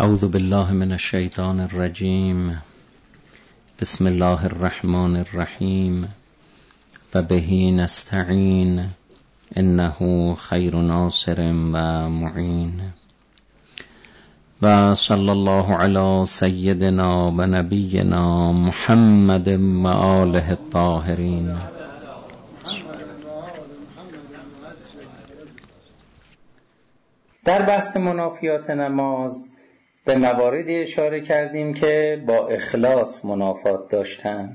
اعوذ بالله من الشیطان الرجیم. بسم الله الرحمن الرحیم و به نستعین انه خیر ناصر و معین و صلی الله علی سیدنا و نبینا محمد و آله الطاهرین. در بحث منافیات نماز به مواردی اشاره کردیم که با اخلاص منافات داشتن.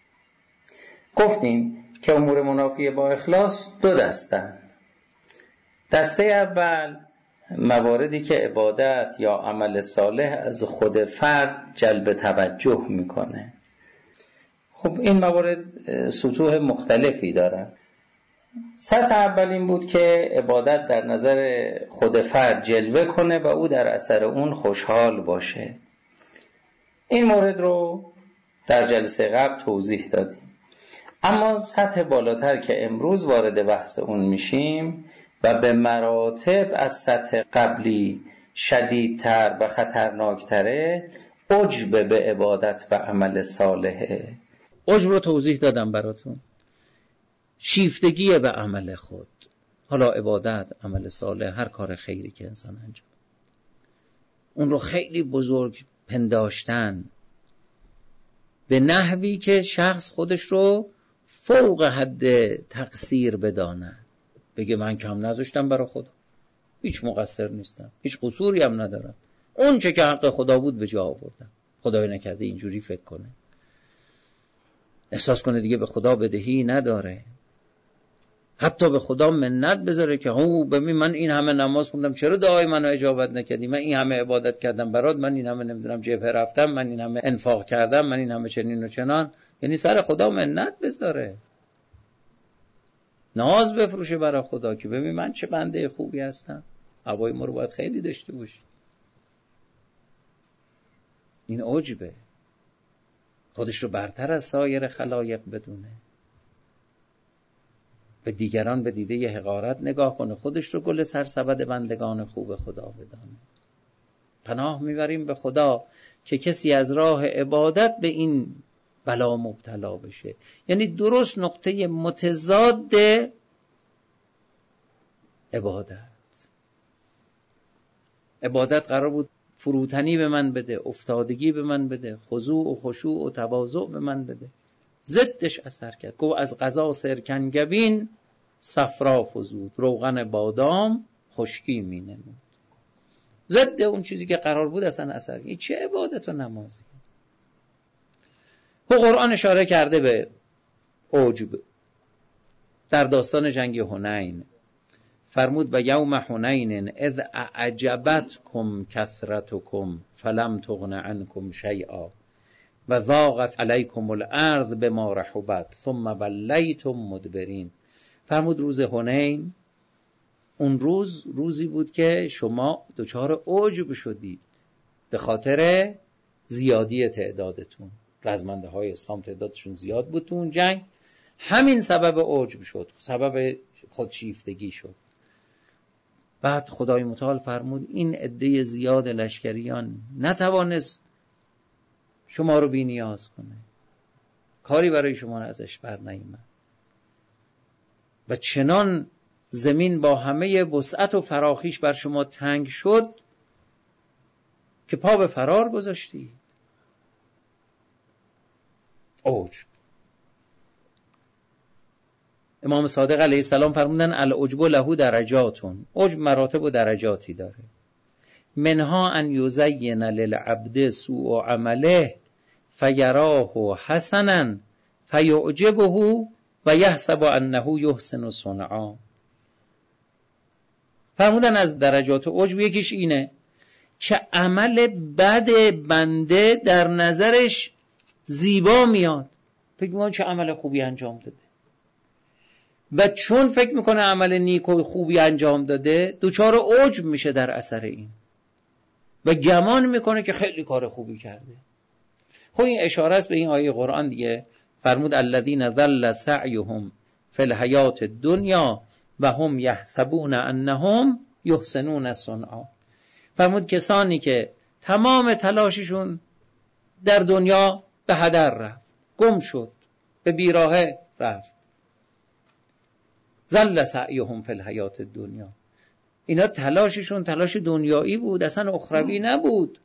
گفتیم که امور منافی با اخلاص دو دستن. دسته اول مواردی که عبادت یا عمل صالح از خود فرد جلب توجه میکنه. خب این موارد سطوح مختلفی دارن. سطح اول این بود که عبادت در نظر خود فرد جلوه کنه و او در اثر اون خوشحال باشه. این مورد رو در جلسه قبل توضیح دادیم. اما سطح بالاتر که امروز وارد بحث اون میشیم و به مراتب از سطح قبلی شدیدتر و خطرناکتره، عجب به عبادت و عمل صالحه. عجب رو توضیح دادم براتون. شیفتگی به عمل خود، حالا عبادت، عمل صالح، هر کار خیری که انسان انجام، اون رو خیلی بزرگ پنداشتن به نحوی که شخص خودش رو فوق حد تقصیر بداند، بگه من کم نذاشتم برای خدا، هیچ مقصر نیستم، هیچ قصوری هم ندارم، اون چه که حق خدا بود به جا آوردم. خدای نکرده اینجوری فکر کنه، احساس کنه دیگه به خدا بدهی نداره، حتی به خدا منت بذاره که ببین من این همه نماز خوندم، چرا دعای منو اجابت نکردی؟ من این همه عبادت کردم برات، من این همه نمیدونم جبهه رفتم، من این همه انفاق کردم، من این همه چنین و چنان. یعنی سر خدا منت بذاره، ناز بفروشه برای خدا که ببین من چه بنده خوبی هستم. هوای ما رو باید خیلی داشته باشی. این عجبه، خودش رو برتر از سایر خلایق بدونه، به دیگران به دیده ی حقارت نگاه کنه، خودش رو گل سرسبد بندگان خوب خدا بدانه. پناه میبریم به خدا که کسی از راه عبادت به این بلا مبتلا بشه. یعنی درست نقطه متضاد عبادت قرار بود فروتنی به من بده، افتادگی به من بده، خضوع و خشوع و تواضع به من بده. ضدش اثر کرد. گفت از قضا سرکنگبین صفرا فزود، روغن بادام خشکی می نمود. ضد اون چیزی که قرار بود اصلا اثر. این چه عبادت و نمازی؟ و قرآن اشاره کرده به عجب در داستان جنگ حنین. فرمود و یوم حنین اذ اعجبتکم کثرتکم فلم تغن عنکم شیئا و ضاقت علیکم الارض بما رحبت ثم ولیتم مدبرین. فرمود روز حنین، اون روزی بود که شما دچار عجب شدید به خاطر زیادی تعدادتون. رزمنده های اسلام تعدادشون زیاد بود تو اون جنگ، همین سبب عجب شد، سبب خودشیفتگی شد. بعد خدای متعال فرمود این عده زیاد لشکریان نتوانست شما رو بی نیاز کنه، کاری برای شما ازش بر نیامد و چنان زمین با همه وسعت و فراخیش بر شما تنگ شد که پا به فرار گذاشتی. عجب. امام صادق علیه السلام فرمودن العجب له درجاتون. عجب مراتب و درجاتی داره. منها ان یزین للعبد سوء عمله فیراه حسنا فیعجبه و یحسب انه یحسن صنعا. فرمودن از درجات عجب یکیش اینه که عمل بد بنده در نظرش زیبا میاد، فکر میکنه چه عمل خوبی انجام داده، و چون فکر میکنه عمل نیک و خوبی انجام داده دچار عجب میشه در اثر این و گمان میکنه که خیلی کار خوبی کرده. خب این اشاره است به این آیه قرآن دیگه. فرمود الذین ضل سعیهم فی الحیات الدنیا و هم یحسبون انهم یحسنون صنعا. فرمود کسانی که تمام تلاششون در دنیا به هدر رفت، گم شد، به بیراهه رفت. ضل سعیهم فی الحیات الدنیا. اینا تلاششون تلاش دنیایی بود، اصلا اخروی نبود.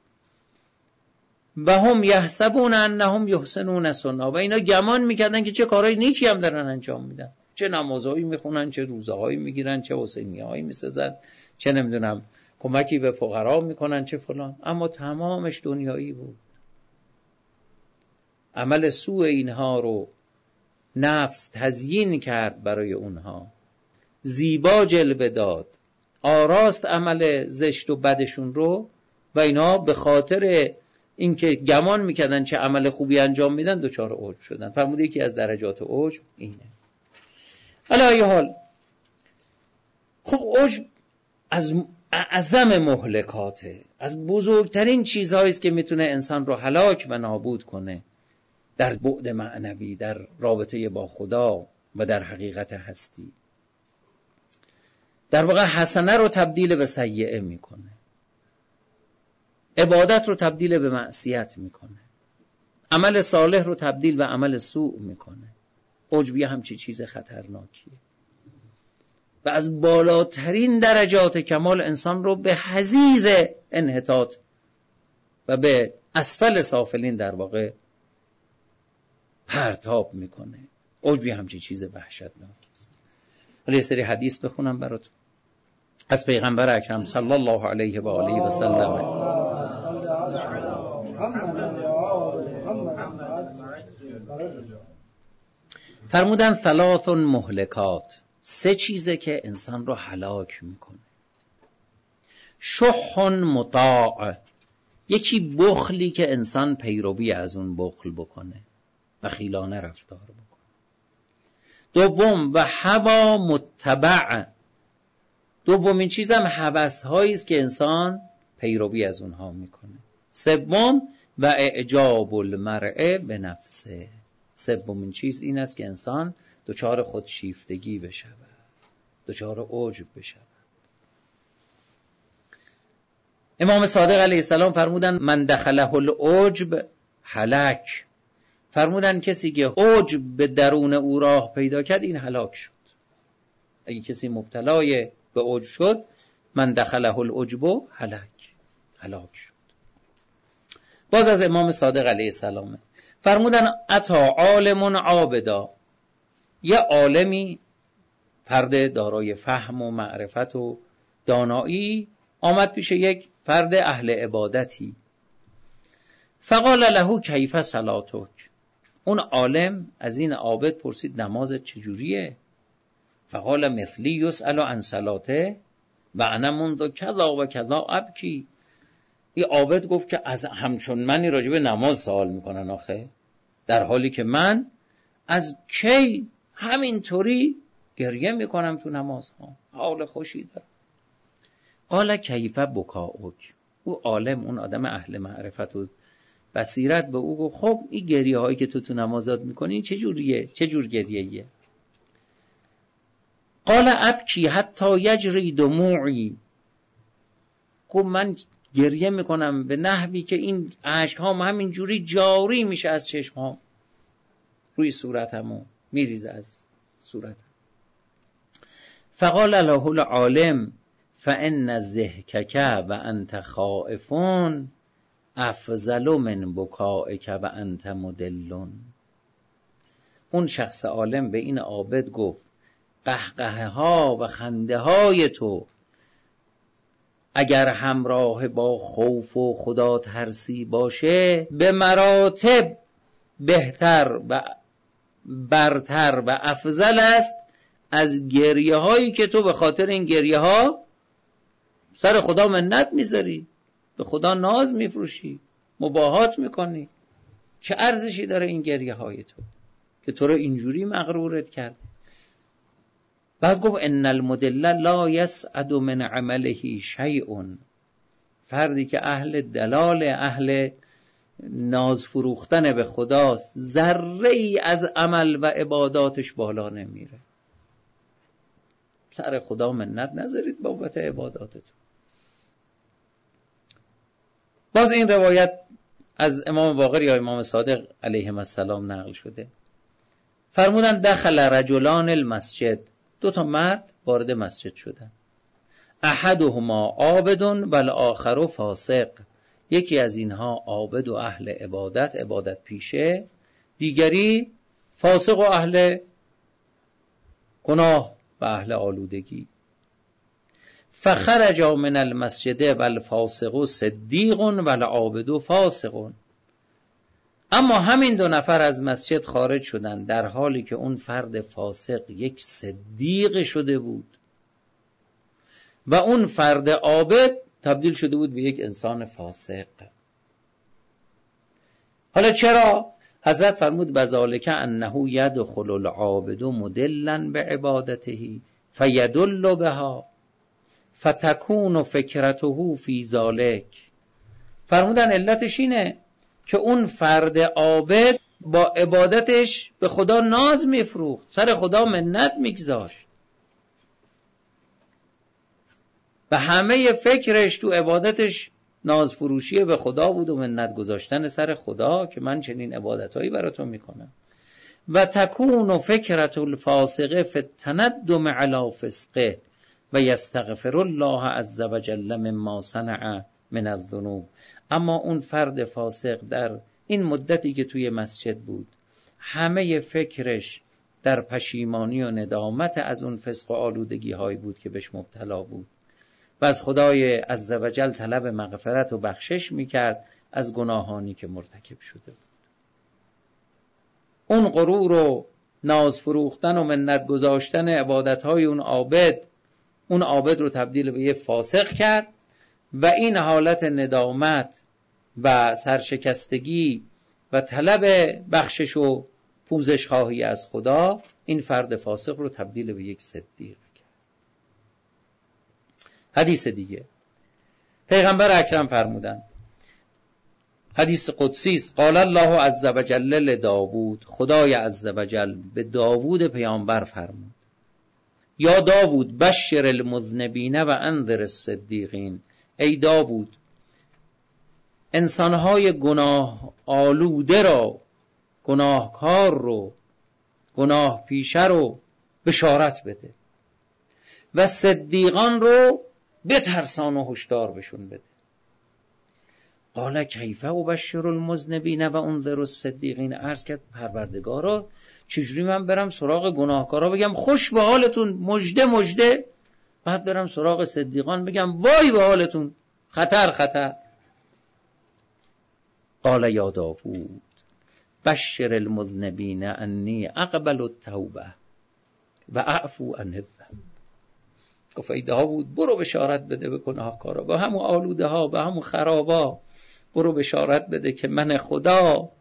و هم یحسبون انهم یحسنون صنعا. و اینا گمان میکردن که چه کارهای نیکی هم دارن انجام میدن، چه نمازهایی میخونن، چه روزهایی میگیرن، چه حسینیهایی میسازن، چه نمیدونم کمکی به فقرا میکنن، چه فلان. اما تمامش دنیایی بود. عمل سوء اینها رو نفس تزیین کرد برای اونها، زیبا جلوه داد، آراست عمل زشت و بدشون رو، و اینا به خاطر اینکه گمان میکردن چه عمل خوبی انجام میدن دچار عجب شدن. فرموده یکی از درجات عجب اینه. علی ای حال، خب عجب از اعظم مهلکاته، از بزرگترین چیزهایی است که میتونه انسان رو هلاک و نابود کنه در بعد معنوی، در رابطه با خدا و در حقیقت هستی. در واقع حسنه رو تبدیل به سیئه میکنه، عبادت رو تبدیل به معصیت میکنه، عمل صالح رو تبدیل به عمل سوء میکنه. عجب همچی چیز خطرناکیه و از بالاترین درجات کمال انسان رو به حضیض انحطاط و به اسفل سافلین در واقع پرتاب میکنه. عجب همچی چیز وحشتناکی است. حالا یه سری حدیث بخونم براتون از پیغمبر اکرم صلی الله علیه و آله و سلم. فرمودن ثلاث مهلکات، سه چیزه که انسان رو هلاک میکنه. شح مطاع، یکی بخلی که انسان پیروی از اون بخل بکنه، بخیلانه رفتار بکنه. دوم و هوا متبع، دومین چیزم هوس هایی است که انسان پیروی از اونها میکنه. سوم و اعجاب المرء به نفسه، سومین چیز این است که انسان دچار خودشیفتگی بشود، دچار عجب بشود. امام صادق علیه السلام فرمودن من دخله العجب هلک. فرمودن کسی که عجب به درون او راه پیدا کرد این هلاک شد. اگه کسی مبتلای به عجب شد، من دخله العجب هلاک شد. باز از امام صادق علیه السلام فرمودن اتا عالم عابدا، یه عالمی فرد دارای فهم و معرفت و دانایی آمد پیش یک فرد اهل عبادتی. فقال له کیف صلاتک، اون عالم از این عابد پرسید نمازت چجوریه؟ فقال مثلی یسأل عن صلاته و انا منذ کذا و کذا ابکی. این عابد گفت که از همچون منی راجع به نماز سوال میکنن آخه، در حالی که من از کی همینطوری گریه میکنم تو نماز ها، حال خوشی دارم. قال کیف بکاؤک، او عالم، اون آدم اهل معرفت و بصیرت به او گفت خب این گریه هایی که تو نمازات میکنی چجوریه؟ چجور گریه‌ایه؟ قال ابکی حتی یجری دموعی، گفت من گریه میکنم به نحوی که این اشک هام همین جوری جاری میشه از چشم هام، روی صورتمو میریزه از صورتم. فقال له العالم فان الضحکک و انت خائفون افضل من بکائک و انت مدلون. اون شخص عالم به این عابد گفت قهقه ها و خنده های تو اگر همراه با خوف و خدا ترسی باشه به مراتب بهتر و برتر و افضل است از گریه هایی که تو به خاطر این گریه ها سر خدا منت میذاری، به خدا ناز میفروشی، مباهات میکنی. چه ارزشی داره این گریه های تو که تو رو اینجوری مغرورت کرده؟ بعد گفت ان المدل لا یسعد من عمله شیء، فردی که اهل دلال، اهل ناز فروختن به خداست، ذره ای از عمل و عباداتش بالا نمیره. سر خدا منت نذارید بابت عباداتتون. باز این روایت از امام باقر یا امام صادق علیهم السلام نقل شده. فرمودن دخل رجلان المسجد، 2 مرد وارد مسجد شدن. احدهما عابد و الاخر فاسق، یکی از اینها عابد و اهل عبادت پیشه، دیگری فاسق و اهل گناه و اهل آلودگی. فخرج من المسجد و الفاسق صدیق و العابد فاسق. اما همین 2 نفر از مسجد خارج شدند در حالی که اون فرد فاسق یک صدیق شده بود و اون فرد عابد تبدیل شده بود به یک انسان فاسق. حالا چرا؟ حضرت فرمود بذالک انه یدخل العابد مدلا بعبادته فیدل بها فتکون فکرته فی ذلک. فرمودن علتش اینه که اون فرد عابد با عبادتش به خدا ناز میفروخت، سر خدا منت میگذاشت و همه فکرش تو عبادتش ناز فروشی به خدا بود و منت گذاشتن سر خدا که من چنین عبادتایی براتون میکنم. و تکون فکرت الفاسقه فی التندم علی فسقه و یستغفر الله عز وجل مما صنع من الذنوب. اما اون فرد فاسق در این مدتی که توی مسجد بود همه فکرش در پشیمانی و ندامت از اون فسق و آلودگی هایی بود که بهش مبتلا بود و از خدای عز وجل طلب مغفرت و بخشش میکرد از گناهانی که مرتکب شده بود. اون غرور و ناز فروختن و منت گذاشتن عبادتهای اون عابد رو تبدیل به یه فاسق کرد و این حالت ندامت و سرشکستگی و طلب بخشش و پوزش خواهی از خدا این فرد فاسق رو تبدیل به یک صدیق کرد. حدیث دیگه پیغمبر اکرم فرمودن، حدیث قدسی است، قال الله عز وجل لداوود، خدای عز وجل به داوود پیامبر فرمود، یا داوود بشر المذنبین و انذر الصدیقین. ای داوود انسانهای گناه آلوده را، گناهکار رو، گناه پیشه رو بشارت بده و صدیقان رو بترسان و هشدار بشون بده. قال کیف ابشر المذنبین و انذر الصدیقین. عرض کرد پروردگارا چجوری من برم سراغ گناهکارا بگم خوش به حالتون، مژده مژده، بعد برم سراغ صدیقان بگم وای به حالتون، خطر خطر. قال یا داوود بشر المذنبین انی اقبل التوبه و اعفو عن الذنب. گفت ای داوود برو بشارت بده به گناهکارا، به همون آلوده ها، به همون خرابا، برو بشارت بده که من خدا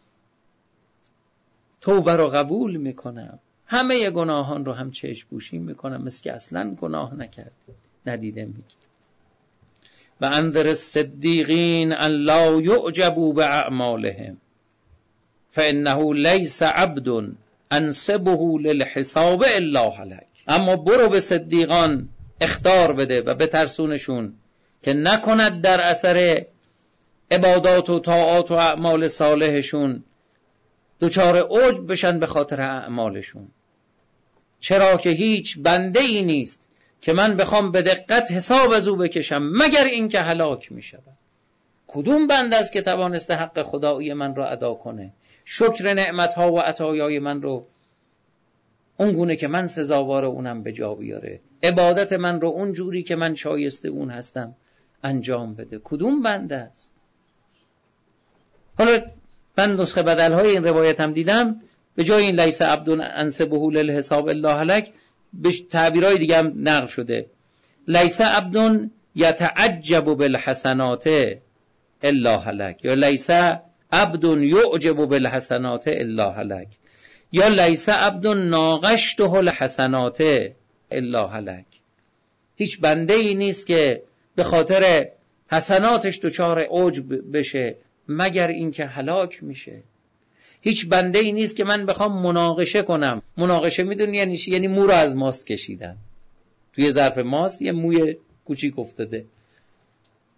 توبه رو قبول میکنم، همه گناهان رو هم چشم پوشی میکنم، مثل که اصلا گناه نکرده ندیده میگی. و انذر الصدیقین ان لا یعجبوا باعمالهم فانه لیس عبد انسبه للحساب الا هلک. اما برو به صدیقان اخطار بده و بترسونشون که نکند در اثر عبادات و طاعات و اعمال صالحشون دچار عجب بشن به خاطر اعمالشون، چرا که هیچ بنده ای نیست که من بخوام به دقت حساب از او بکشم مگر این که هلاک می شود. کدوم بنده است که توانسته حق خدایی من را ادا کنه، شکر نعمتها و عطایای من رو اون گونه که من سزاوار اونم به جا بیاره، عبادت من رو اون جوری که من شایسته اون هستم انجام بده؟ کدوم بنده است؟ حالا من نسخه بدل‌های این روایت هم دیدم، به جای این لیس عبد انسبه للحساب الا هلک به تعبیرهای دیگه هم نقل شده، لیس عبد یتعجب بالحسنات الا هلک، یا لیس عبد یعجب بالحسنات الا هلک، یا لیس عبد ناقشته الحسنات الا هلک. هیچ بنده ای نیست که به خاطر حسناتش دچار عجب بشه مگر اینکه هلاک میشه. هیچ بنده ای نیست که من بخوام مناقشه کنم. مناقشه میدونی یعنی چی؟ یعنی مو رو از ماست کشیدن، توی ظرف ماست یه موی کوچیک افتاده،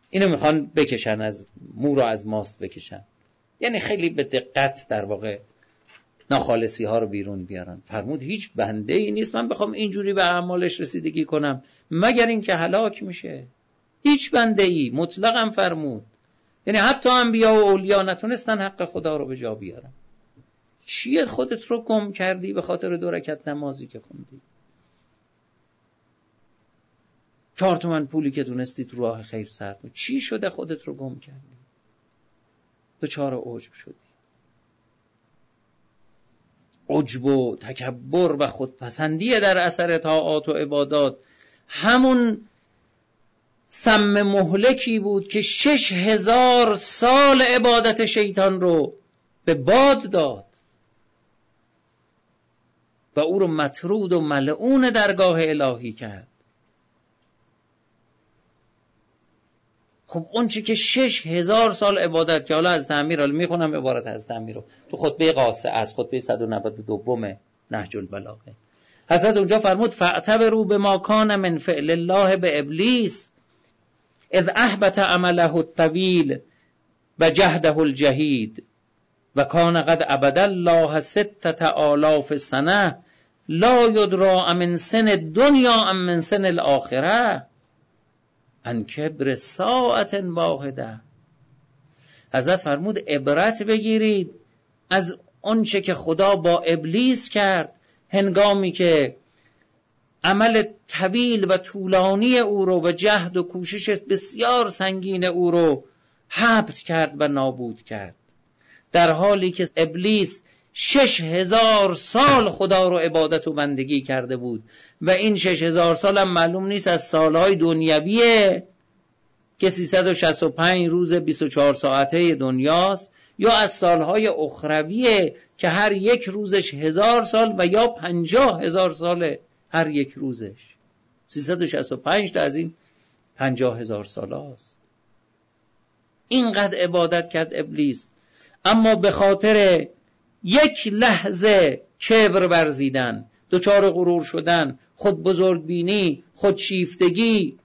اینو میخوان بکشن، از مو رو از ماست بکشن، یعنی خیلی به دقت در واقع ناخالصی ها رو بیرون بیارن. فرمود هیچ بنده ای نیست من بخوام اینجوری به اعمالش رسیدگی کنم مگر این که هلاک میشه. هیچ بنده ای مطلقاً فرمود، یعنی حتی انبیا و اولیا نتونستن حق خدا رو به جا بیارن. چیه خودت رو گم کردی به خاطر 2 رکعت نمازی که خوندی؟ 4 تومن پولی که دونستی تو راه خیر صرف، چی شده خودت رو گم کردی؟ دچار عجب شدی. عجب و تکبر و خودپسندی در اثر طاعات و عبادات همون سم مهلکی بود که 6000 سال عبادت شیطان رو به باد داد و او رو مطرود و ملعون درگاه الهی کرد. خب اون چی که 6000 سال عبادت، که حالا از تعمیر، حالا میخونم عبارت از تعمیر رو تو خطبه قاصه از خطبه 192 نهج البلاغه، حضرت اونجا فرمود فاعتبروا بما کان من فعل الله به ابلیس اذ احبط عمله الطویل و جهده الجهید و کان قد عبد الله 6000 سنه لا یدری من سن الدنیا ام من سن الاخره ان کبر ساعت واحده. حضرت فرمود عبرت بگیرید از آنچه که خدا با ابلیس کرد هنگامی که عمل طویل و طولانی او رو و جهد و کوشش بسیار سنگین او رو حبط کرد و نابود کرد، در حالی که ابلیس 6000 سال خدا رو عبادت و بندگی کرده بود و این 6000 سال هم معلوم نیست از سالهای دنیویه که 365 روز 24 ساعته دنیاست یا از سالهای اخرویه که هر یک روزش 1000 سال و یا 50,000 ساله هر یک روزش. 365 تا از این 50,000 سال هست. اینقدر عبادت کرد ابلیس، اما به خاطر یک لحظه کبر ورزیدن، دچار غرور شدن، خود بزرگ بینی، خود شیفتگی،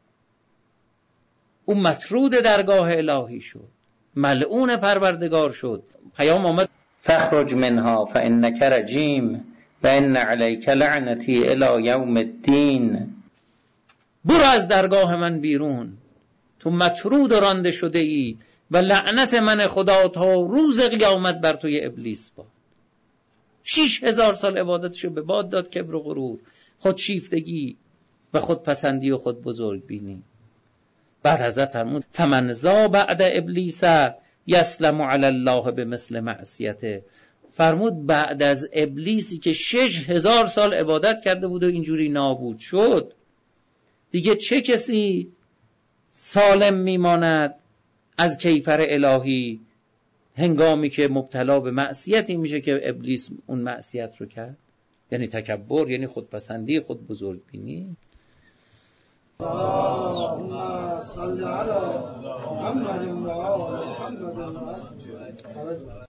او مطرود درگاه الهی شد، ملعون پروردگار شد. پیام آمد فاخرج منها فانک رجیم و ان علیک لعنتی الی یوم الدین. برو از درگاه من بیرون، تو مطرود و رانده شده ای و لعنت من خدا تا روز قیامت بر توی ابلیس باد. 6000 سال عبادتشو به باد داد، کبر و غرور، خود شیفتگی و خود پسندی و خود بزرگ بینی. بعد حضرت فرمود فمن ذا بعد ابلیس یسلم علی الله بمثل معصیته. فرمود بعد از ابلیسی که 6000 سال عبادت کرده بود و اینجوری نابود شد، دیگه چه کسی سالم میماند از کیفر الهی هنگامی که مبتلا به معصیتی میشه که ابلیس اون معصیت رو کرد؟ یعنی تکبر، یعنی خودپسندی، خود بزرگ بینی. اللهم صل علی محمد و آل محمد.